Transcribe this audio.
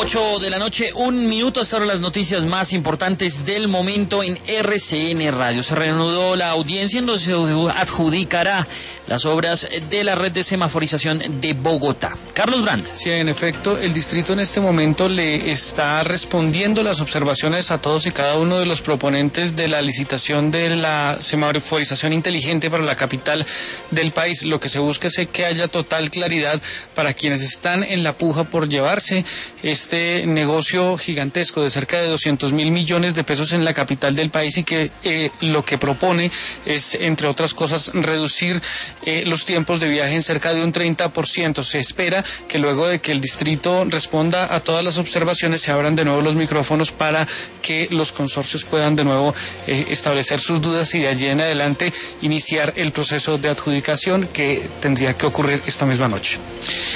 8 de la noche, 1 minuto. Hasta ahora las noticias más importantes del momento en RCN Radio. Se reanudó la audiencia en donde se adjudicará las obras de la red de semaforización de Bogotá. Carlos Brandt. Sí, en efecto, el distrito en este momento le está respondiendo las observaciones a todos y cada uno de los proponentes de la licitación de la semaforización inteligente para la capital del país. Lo que se busca es que haya total claridad para quienes están en la puja por llevarse este negocio gigantesco de cerca de 200.000 millones de pesos en la capital del país y que lo que propone es, entre otras cosas, reducir los tiempos de viaje en cerca de un 30%. Se espera que luego de que el distrito responda a todas las observaciones se abran de nuevo los micrófonos para que los consorcios puedan de nuevo establecer sus dudas y de allí en adelante iniciar el proceso de adjudicación que tendría que ocurrir esta misma noche.